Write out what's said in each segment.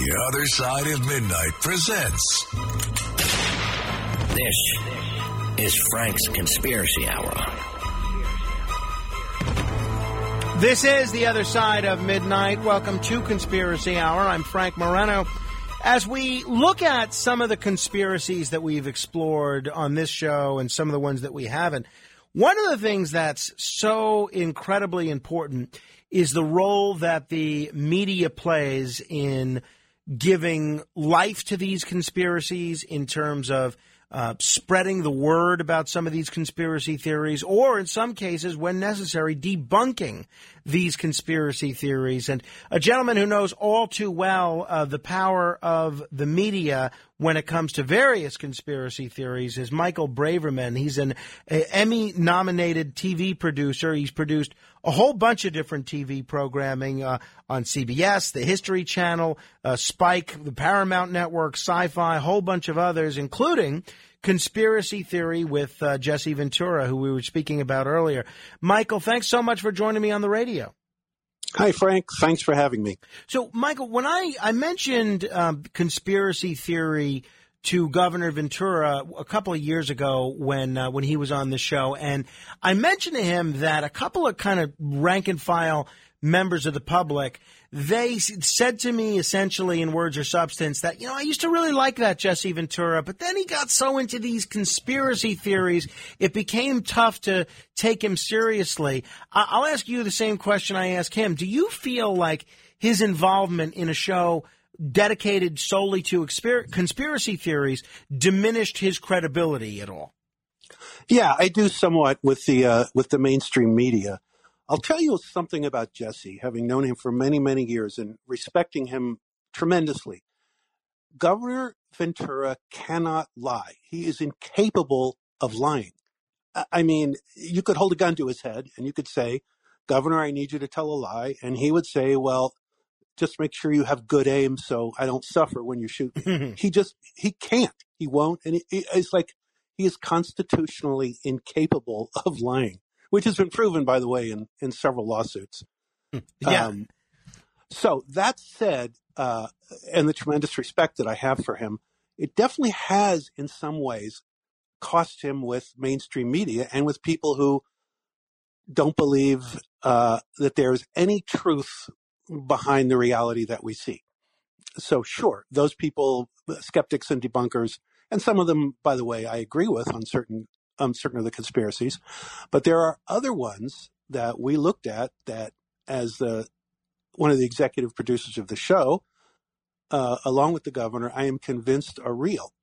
The Other Side of Midnight presents. This is Frank's Conspiracy Hour. This is The Other Side of Midnight. Welcome to Conspiracy Hour. I'm Frank Moreno. As we look at some of the conspiracies that we've explored on this show and some of the ones that we haven't, one of the things that's so incredibly important is the role that the media plays in giving life to these conspiracies in terms of spreading the word about some of these conspiracy theories, or in some cases, when necessary, debunking these conspiracy theories. And a gentleman who knows all too well the power of the media when it comes to various conspiracy theories is Michael Braverman. He's an Emmy-nominated TV producer. He's produced a whole bunch of different TV programming on CBS, the History Channel, Spike, the Paramount Network, Sci-Fi, a whole bunch of others, including Conspiracy Theory with Jesse Ventura, who we were speaking about earlier. Michael, thanks so much for joining me on the radio. Hi, Frank. Thanks for having me. So, Michael, when I mentioned conspiracy theory to Governor Ventura a couple of years ago when he was on the show, and I mentioned to him that a couple of kind of rank and file members of the public, they said to me essentially in words or substance that, I used to really like that Jesse Ventura, but then he got so into these conspiracy theories, it became tough to take him seriously. I'll ask you the same question I asked him. Do you feel like his involvement in a show dedicated solely to conspiracy theories diminished his credibility at all? Yeah, I do somewhat with the mainstream media. I'll tell you something about Jesse, having known him for many, many years and respecting him tremendously. Governor Ventura cannot lie. He is incapable of lying. I mean, you could hold a gun to his head and you could say, Governor, I need you to tell a lie. And he would say, well, just make sure you have good aim so I don't suffer when you shoot me. He can't. He won't. And it's like he is constitutionally incapable of lying, which has been proven, by the way, in several lawsuits. Yeah. So that said, and the tremendous respect that I have for him, it definitely has in some ways cost him with mainstream media and with people who don't believe that there's any truth behind the reality that we see. So sure, those people, skeptics and debunkers, and some of them, by the way, I agree with on certain of the conspiracies, but there are other ones that we looked at that as one of the executive producers of the show, along with the governor, I am convinced are real.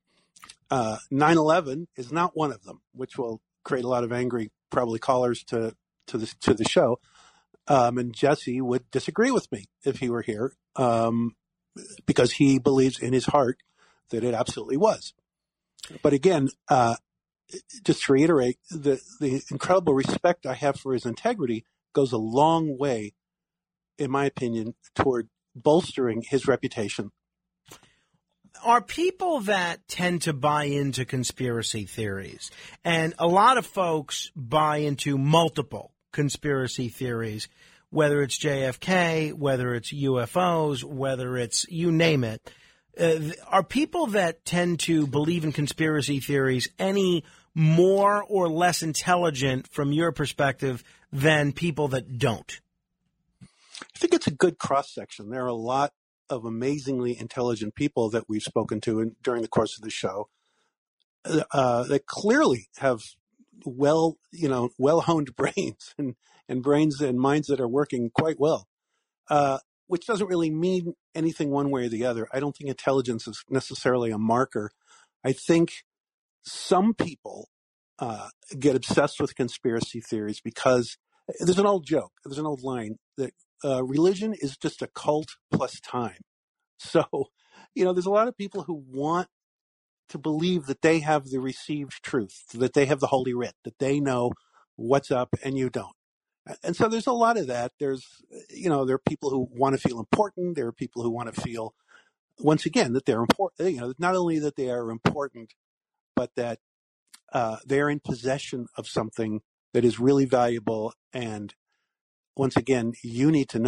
9/11 is not one of them, which will create a lot of angry, probably callers to the show. And Jesse would disagree with me if he were here, because he believes in his heart that it absolutely was. But again, just to reiterate, the incredible respect I have for his integrity goes a long way, in my opinion, toward bolstering his reputation. Are people that tend to buy into conspiracy theories, and a lot of folks buy into multiple conspiracy theories, whether it's JFK, whether it's UFOs, whether it's you name it, are people that tend to believe in conspiracy theories any more or less intelligent from your perspective than people that don't? I think it's a good cross-section. There are a lot of amazingly intelligent people that we've spoken to during the course of the show that clearly have well-honed brains and brains and minds that are working quite well, which doesn't really mean anything one way or the other. I don't think intelligence is necessarily a marker. I think some people get obsessed with conspiracy theories because there's an old joke, there's an old line that religion is just a cult plus time. So, there's a lot of people who want to believe that they have the received truth, that they have the Holy Writ, that they know what's up and you don't. And so there's a lot of that. There are people who want to feel important. There are people who want to feel, once again, that they're important, not only that they are important, but that they're in possession of something that is really valuable. And once again, you need to know it.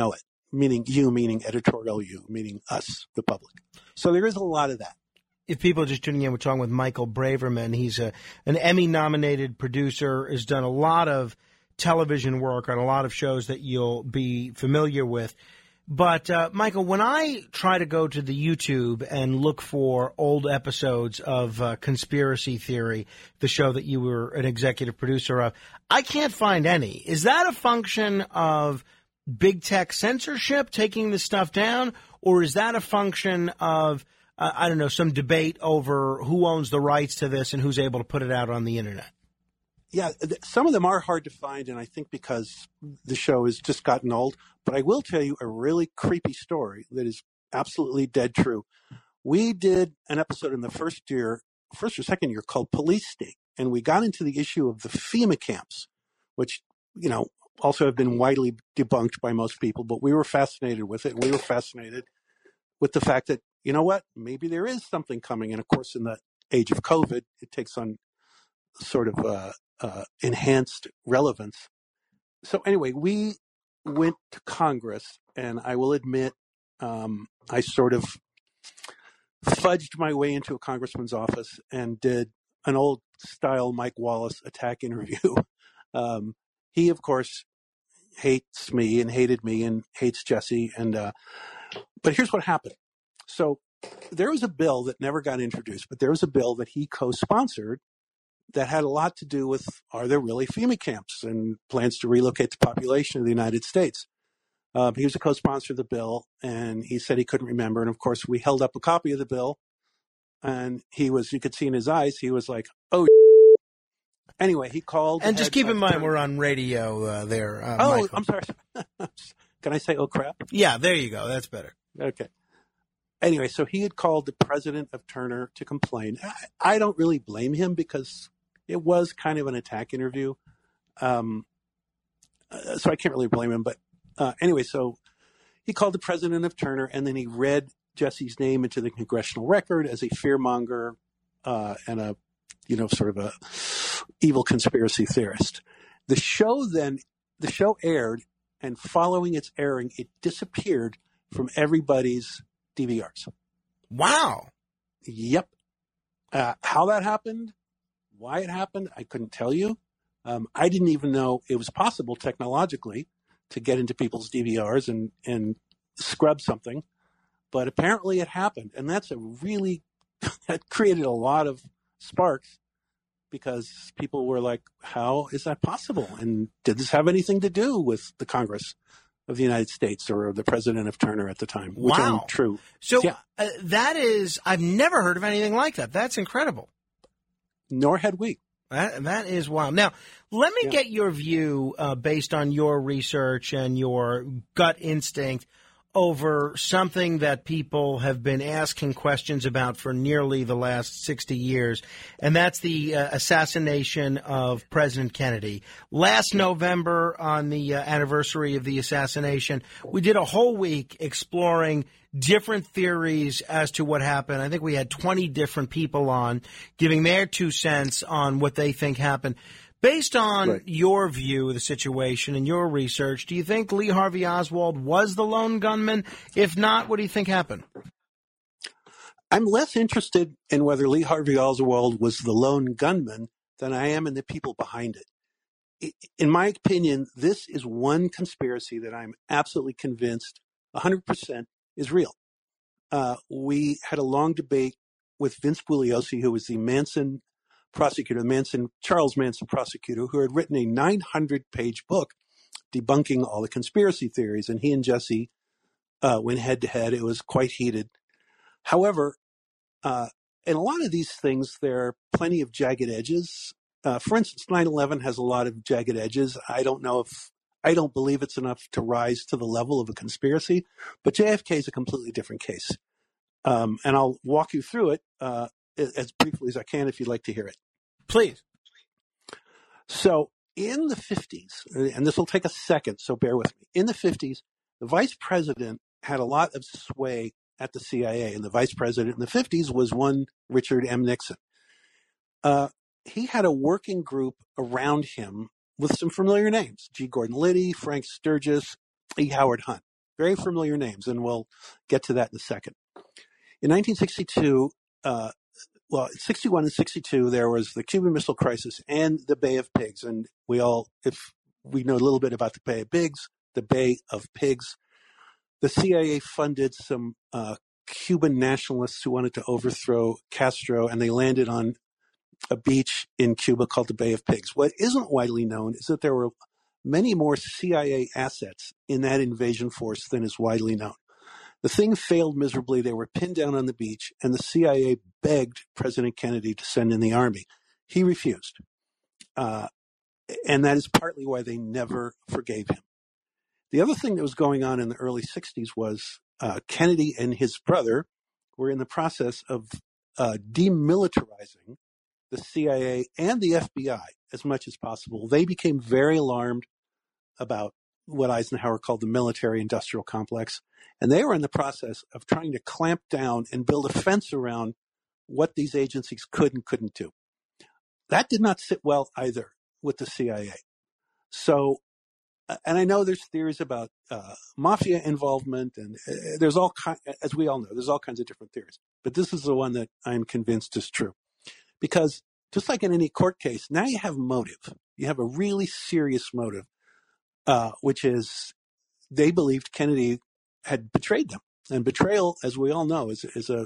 meaning you, meaning editorial you, meaning us, the public. So there is a lot of that. If people are just tuning in, we're talking with Michael Braverman. He's an Emmy-nominated producer, has done a lot of television work on a lot of shows that you'll be familiar with. But, Michael, when I try to go to the YouTube and look for old episodes of Conspiracy Theory, the show that you were an executive producer of, I can't find any. Is that a function of big tech censorship taking this stuff down, or is that a function of, I don't know, some debate over who owns the rights to this and who's able to put it out on the internet? Yeah, some of them are hard to find, and I think because the show has just gotten old. But I will tell you a really creepy story that is absolutely dead true. We did an episode in the first or second year called Police State, and we got into the issue of the FEMA camps, which, also have been widely debunked by most people, but we were fascinated with it. And we were fascinated with the fact that, you know what, maybe there is something coming. And of course, in the age of COVID, it takes on sort of enhanced relevance. So anyway, we went to Congress, and I will admit, I sort of fudged my way into a congressman's office and did an old style Mike Wallace attack interview. He, of course, hates me and hated me and hates Jesse. But here's what happened. So there was a bill that never got introduced, but there was a bill that he co-sponsored that had a lot to do with, are there really FEMA camps and plans to relocate the population of the United States? He was a co-sponsor of the bill, and he said he couldn't remember. And of course, we held up a copy of the bill, and you could see in his eyes, he was like, oh, anyway, he called. And just keep in mind, we're on radio there. Oh, Michael. I'm sorry. Can I say, oh, crap? Yeah, there you go. That's better. Okay. Anyway, so he had called the president of Turner to complain. I don't really blame him because it was kind of an attack interview. So I can't really blame him. But anyway, so he called the president of Turner, and then he read Jesse's name into the congressional record as a fearmonger and a, sort of a evil conspiracy theorist. The show aired, and following its airing, it disappeared from everybody's DVRs. Wow. Yep. How that happened, why it happened, I couldn't tell you. I didn't even know it was possible technologically to get into people's DVRs and scrub something. But apparently it happened. And that created a lot of sparks because people were like, how is that possible? And did this have anything to do with the Congress of the United States or the president of Turner at the time? Which wow. True. So that is, I've never heard of anything like that. That's incredible. Nor had we. That is wild. Now, let me get your view based on your research and your gut instinct over something that people have been asking questions about for nearly the last 60 years, and that's the assassination of President Kennedy. Last November, on the anniversary of the assassination, we did a whole week exploring different theories as to what happened. I think we had 20 different people on giving their 2 cents on what they think happened. Based on your view of the situation and your research, do you think Lee Harvey Oswald was the lone gunman? If not, what do you think happened? I'm less interested in whether Lee Harvey Oswald was the lone gunman than I am in the people behind it. In my opinion, this is one conspiracy that I'm absolutely convinced 100% is real. We had a long debate with Vince Bugliosi, who was the Manson prosecutor, Charles Manson prosecutor, who had written a 900-page book debunking all the conspiracy theories. And he and Jesse went head-to-head. It was quite heated. However, in a lot of these things, there are plenty of jagged edges. For instance, 9/11 has a lot of jagged edges. I don't believe it's enough to rise to the level of a conspiracy, but JFK is a completely different case. And I'll walk you through it as briefly as I can if you'd like to hear it. Please. So in the 50s, and this will take a second, so bear with me. In the 50s, the vice president had a lot of sway at the CIA, and the vice president in the 50s was one Richard M. Nixon. He had a working group around him with some familiar names: G. Gordon Liddy, Frank Sturgis, E. Howard Hunt. very familiar names, and we'll get to that in a second. In 1962, 61 and 62, there was the Cuban Missile Crisis and the Bay of Pigs. And if we know a little bit about the Bay of Pigs, the CIA funded some Cuban nationalists who wanted to overthrow Castro, and they landed on a beach in Cuba called the Bay of Pigs. What isn't widely known is that there were many more CIA assets in that invasion force than is widely known. The thing failed miserably. They were pinned down on the beach, and the CIA begged President Kennedy to send in the army. He refused. And that is partly why they never forgave him. The other thing that was going on in the early 60s was Kennedy and his brother were in the process of demilitarizing the CIA and the FBI as much as possible. They became very alarmed about what Eisenhower called the military-industrial complex, and they were in the process of trying to clamp down and build a fence around what these agencies could and couldn't do. That did not sit well either with the CIA. So, and I know there's theories about mafia involvement, and there's as we all know, there's all kinds of different theories. But this is the one that I'm convinced is true. Because just like in any court case, now you have motive. You have a really serious motive, which is they believed Kennedy had betrayed them. And betrayal, as we all know, is a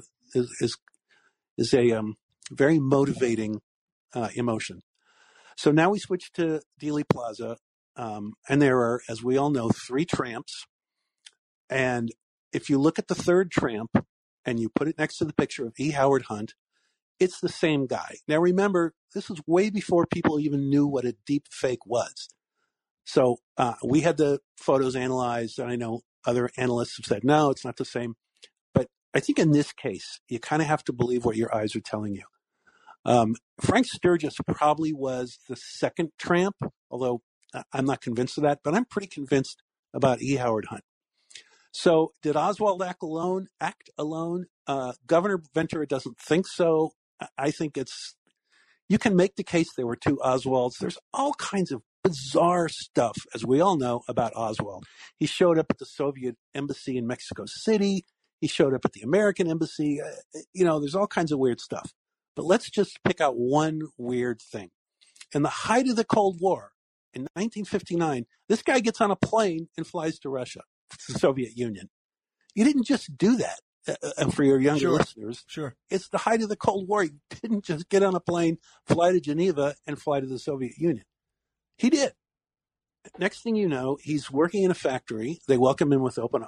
very motivating emotion. So now we switch to Dealey Plaza, and there are, as we all know, 3 tramps. And if you look at the third tramp and you put it next to the picture of E. Howard Hunt, it's the same guy. Now remember, this is way before people even knew what a deep fake was. So we had the photos analyzed, and I know other analysts have said, no, it's not the same. But I think in this case, you kind of have to believe what your eyes are telling you. Frank Sturgis probably was the second tramp, although I'm not convinced of that, but I'm pretty convinced about E. Howard Hunt. So did Oswald act alone? Governor Ventura doesn't think so. I think you can make the case there were 2 Oswalds. There's all kinds of bizarre stuff, as we all know, about Oswald. He showed up at the Soviet embassy in Mexico City. He showed up at the American embassy. There's all kinds of weird stuff. But let's just pick out one weird thing. In the height of the Cold War, in 1959, this guy gets on a plane and flies to Russia, the Soviet Union. You didn't just do that. For your younger listeners, sure. It's the height of the Cold War. He didn't just get on a plane, fly to Geneva, and fly to the Soviet Union. He did. Next thing you know, he's working in a factory. They welcome him with open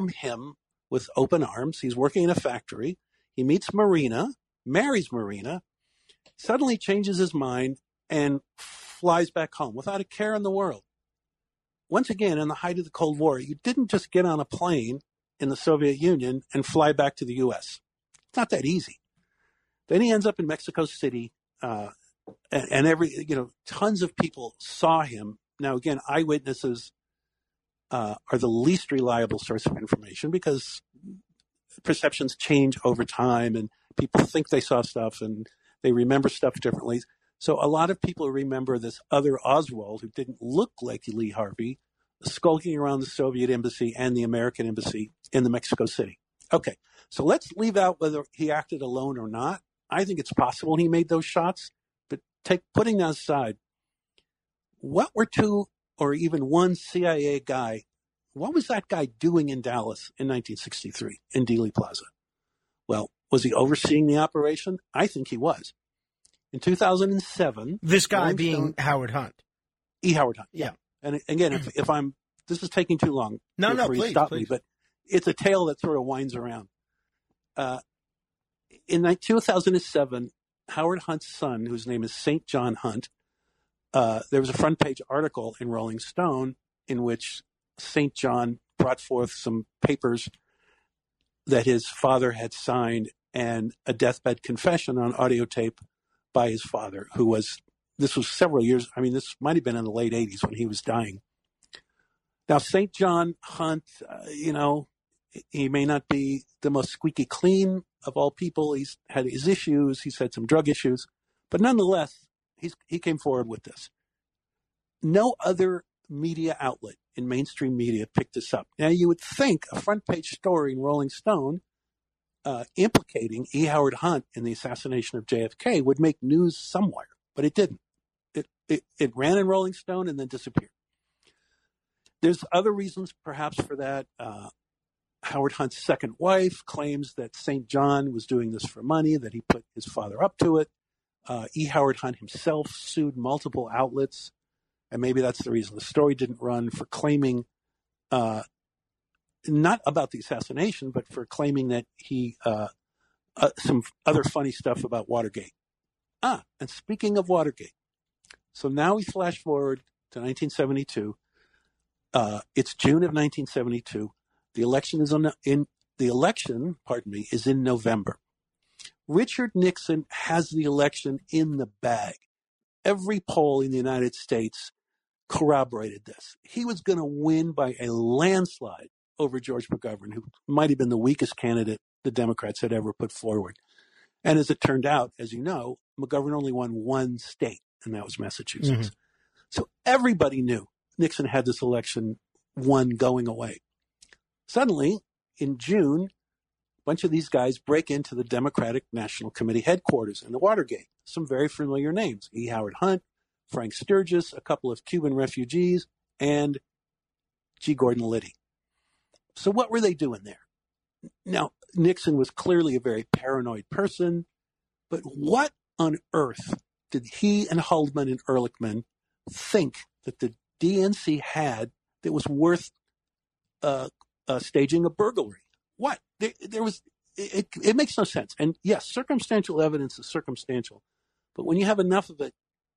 arms. He's working in a factory. He meets Marina, marries Marina, suddenly changes his mind, and flies back home without a care in the world. Once again, in the height of the Cold War, you didn't just get on a plane in the Soviet Union and fly back to the U.S. It's not that easy. Then he ends up in Mexico City, and tons of people saw him. Now, again, eyewitnesses are the least reliable source of information because perceptions change over time, and people think they saw stuff and they remember stuff differently. So a lot of people remember this other Oswald who didn't look like Lee Harvey, skulking around the Soviet embassy and the American embassy in the Mexico City. Okay, so let's leave out whether he acted alone or not. I think it's possible he made those shots, but putting that aside, what were 2 or even 1 CIA guy, what was that guy doing in Dallas in 1963 in Dealey Plaza? Well, was he overseeing the operation? I think he was. In 2007... This guy being Howard Hunt. E. Howard Hunt, yeah. And again, if this is taking too long. No, please, stop please. me, but it's a tale that sort of winds around. In 2007, Howard Hunt's son, whose name is St. John Hunt, there was a front page article in Rolling Stone in which St. John brought forth some papers that his father had signed and a deathbed confession on audio tape by his father, this was several years. I mean, this might have been in the late 80s when he was dying. Now, St. John Hunt, he may not be the most squeaky clean of all people. He's had his issues. He's had some drug issues. But nonetheless, he came forward with this. No other media outlet in mainstream media picked this up. Now, you would think a front page story in Rolling Stone implicating E. Howard Hunt in the assassination of JFK would make news somewhere, but it didn't. It ran in Rolling Stone and then disappeared. There's other reasons perhaps for that. Howard Hunt's second wife claims that St. John was doing this for money, that he put his father up to it. E. Howard Hunt himself sued multiple outlets, and maybe that's the reason the story didn't run, for claiming, not about the assassination, but for claiming that he, some other funny stuff about Watergate. And speaking of Watergate, so now we flash forward to 1972. It's June of 1972. The election is is in November. Richard Nixon has the election in the bag. Every poll in the United States corroborated this. He was going to win by a landslide over George McGovern, who might have been the weakest candidate the Democrats had ever put forward. And as it turned out, as you know, McGovern only won one state, and that was Massachusetts. So everybody knew Nixon had this election won going away. Suddenly, in June, a bunch of these guys break into the Democratic National Committee headquarters in the Watergate. Some very familiar names: E. Howard Hunt, Frank Sturgis, a couple of Cuban refugees, and G. Gordon Liddy. So what were they doing there? Now, Nixon was clearly a very paranoid person, but what on earth did he and Haldeman and Ehrlichman think that the DNC had that was worth staging a burglary? What? There was. It makes no sense. And yes, circumstantial evidence is circumstantial, but when you have enough of it,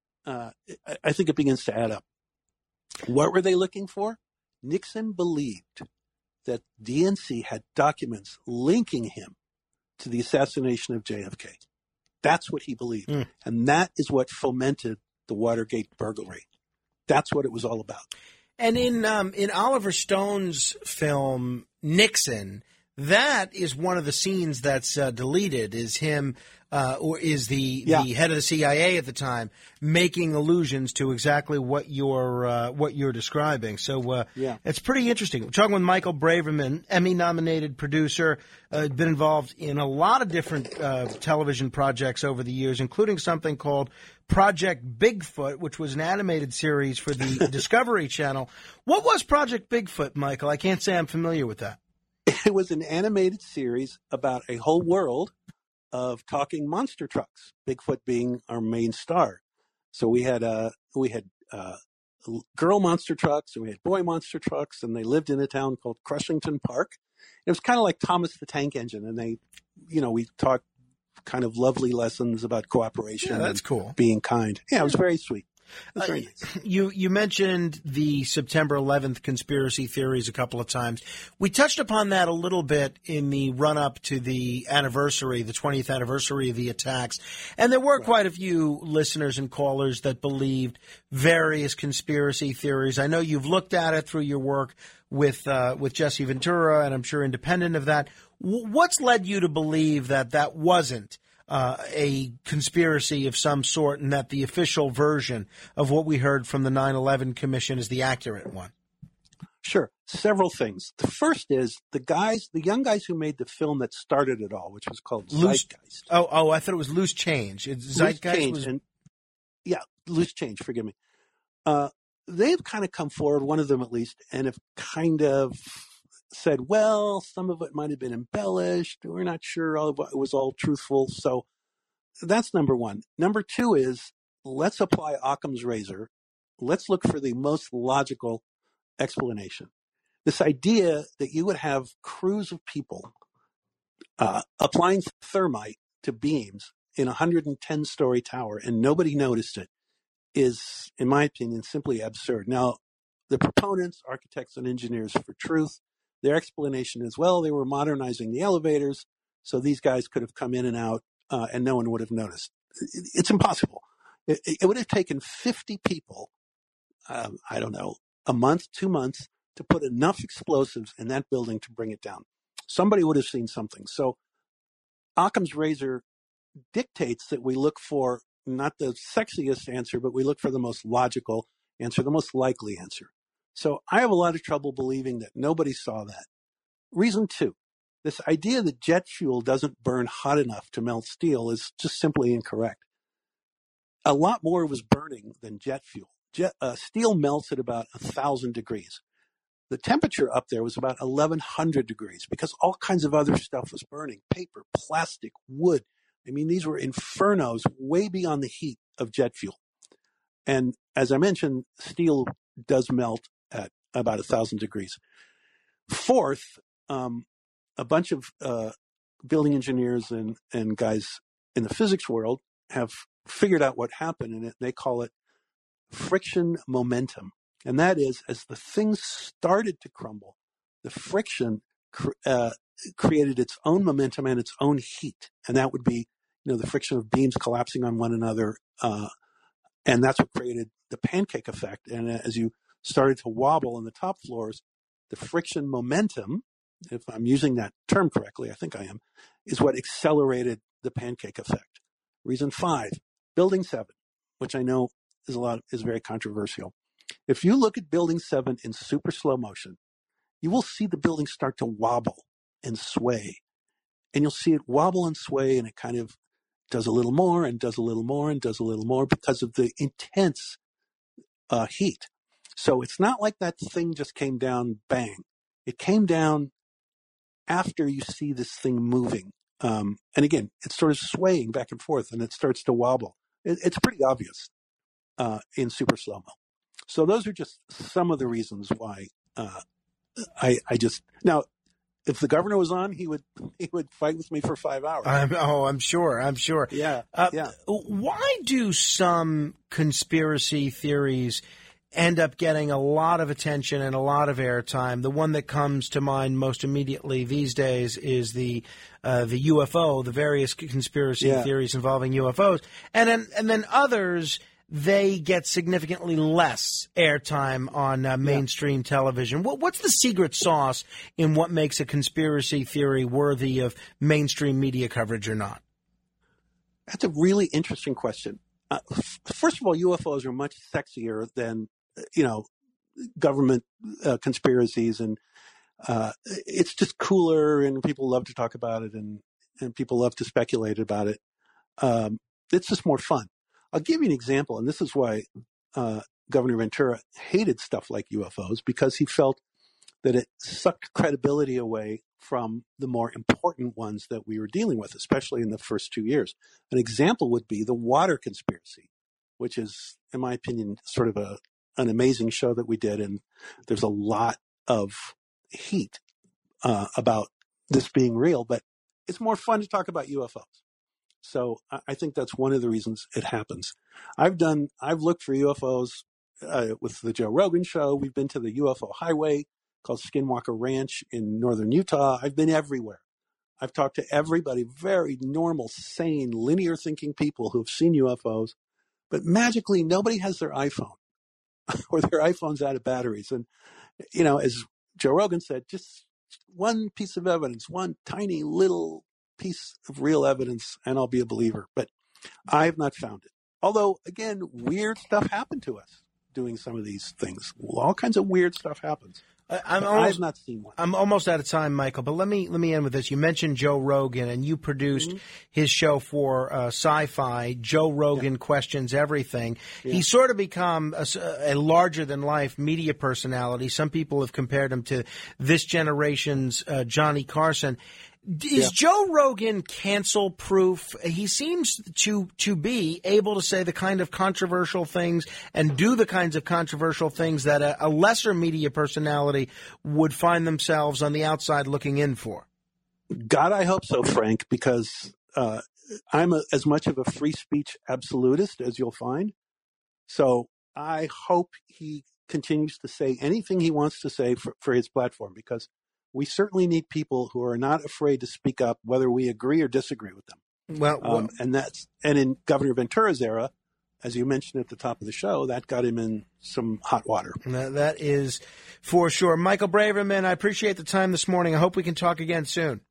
I think it begins to add up. What were they looking for? Nixon believed that DNC had documents linking him to the assassination of JFK. That's what he believed. And that is what fomented the Watergate burglary. That's what it was all about. And in Oliver Stone's film Nixon, that is one of the scenes that's deleted. Is him or is the head of the CIA at the time making allusions to exactly what you're describing? So it's pretty interesting. We're talking with Michael Braverman, Emmy-nominated producer, been involved in a lot of different television projects over the years, including something called Project Bigfoot, which was an animated series for the Discovery Channel. What was Project Bigfoot, Michael? I can't say I'm familiar with that. It was an animated series about a whole world of talking monster trucks, Bigfoot being our main star. So we had girl monster trucks and we had boy monster trucks, and they lived in a town called Crushington Park. It was kind of like Thomas the Tank Engine, and we taught kind of lovely lessons about cooperation. Yeah, that's cool. Being kind. Yeah, it was very sweet. It was very nice. You mentioned the September 11th conspiracy theories a couple of times. We touched upon that a little bit in the run-up to the anniversary, the 20th anniversary of the attacks. And there were quite a few listeners and callers that believed various conspiracy theories. I know you've looked at it through your work with Jesse Ventura, and I'm sure independent of that. What's led you to believe that that wasn't a conspiracy of some sort, and that the official version of what we heard from the 9/11 Commission is the accurate one? Sure. Several things. The first is the young guys who made the film that started it all, which was called Zeitgeist. Oh, I thought it was Loose Change. Zeitgeist Loose Change. Forgive me. They've kind of come forward, one of them at least, and have kind of said, well, some of it might have been embellished. We're not sure all of it was all truthful. So that's number one. Number two is, let's apply Occam's razor. Let's look for the most logical explanation. This idea that you would have crews of people applying thermite to beams in a 110-story tower and nobody noticed it is, in my opinion, simply absurd. Now, the proponents, architects and engineers for truth, their explanation is, well, they were modernizing the elevators, so these guys could have come in and out, and no one would have noticed. It's impossible. It would have taken 50 people, I don't know, a month, 2 months, to put enough explosives in that building to bring it down. Somebody would have seen something. So Occam's razor dictates that we look for not the sexiest answer, but we look for the most logical answer, the most likely answer. So I have a lot of trouble believing that nobody saw that. Reason 2, this idea that jet fuel doesn't burn hot enough to melt steel is just simply incorrect. A lot more was burning than jet fuel. Steel melts at about 1,000 degrees. The temperature up there was about 1,100 degrees because all kinds of other stuff was burning. Paper, plastic, wood. I mean, these were infernos way beyond the heat of jet fuel. And as I mentioned, steel does melt at about 1,000 degrees. Fourth, a bunch of building engineers and guys in the physics world have figured out what happened in it. They call it friction momentum. And that is, as the thing started to crumble, the friction created its own momentum and its own heat. And that would be, the friction of beams collapsing on one another. And that's what created the pancake effect. And as you started to wobble in the top floors, the friction momentum, if I'm using that term correctly, I think I am, is what accelerated the pancake effect. Reason 5, Building 7, which I know is very controversial. If you look at Building 7 in super slow motion, you will see the building start to wobble and sway. And you'll see it wobble and sway, and it kind of does a little more and does a little more and does a little more because of the intense heat. So it's not like that thing just came down, bang. It came down after you see this thing moving. And again, it's sort of swaying back and forth, and it starts to wobble. It's pretty obvious in super slow-mo. So those are just some of the reasons why I just now. If the governor was on, he would fight with me for 5 hours. I'm sure. Yeah. Why do some conspiracy theories end up getting a lot of attention and a lot of airtime? The one that comes to mind most immediately these days is the UFO, the various conspiracy theories involving UFOs, and then others. They get significantly less airtime on mainstream television. What's the secret sauce in what makes a conspiracy theory worthy of mainstream media coverage or not? That's a really interesting question. First of all, UFOs are much sexier than, government conspiracies, and it's just cooler, and people love to talk about it, and people love to speculate about it. It's just more fun. I'll give you an example, and this is why Governor Ventura hated stuff like UFOs, because he felt that it sucked credibility away from the more important ones that we were dealing with, especially in the first 2 years. An example would be the water conspiracy, which is, in my opinion, sort of an amazing show that we did, and there's a lot of heat about this being real, but it's more fun to talk about UFOs. So I think that's one of the reasons it happens. I've looked for UFOs with the Joe Rogan show. We've been to the UFO highway called Skinwalker Ranch in northern Utah. I've been everywhere. I've talked to everybody, very normal, sane, linear thinking people who have seen UFOs, but magically nobody has their iPhone or their iPhone's out of batteries. And, as Joe Rogan said, just one piece of evidence, one tiny little piece of real evidence, and I'll be a believer. But I have not found it. Although, again, weird stuff happened to us doing some of these things. All kinds of weird stuff happens. I've not seen one. I'm almost out of time, Michael, but let me end with this. You mentioned Joe Rogan, and you produced his show for Sci-Fi, Joe Rogan Questions Everything. Yeah. He's sort of become a larger-than-life media personality. Some people have compared him to this generation's Johnny Carson. Is Joe Rogan cancel-proof? He seems to be able to say the kind of controversial things and do the kinds of controversial things that a lesser media personality would find themselves on the outside looking in for. God, I hope so, Frank, because I'm as much of a free speech absolutist as you'll find. So I hope he continues to say anything he wants to say for his platform, because we certainly need people who are not afraid to speak up, whether we agree or disagree with them. And in Governor Ventura's era, as you mentioned at the top of the show, that got him in some hot water. That is for sure. Michael Braverman, I appreciate the time this morning. I hope we can talk again soon.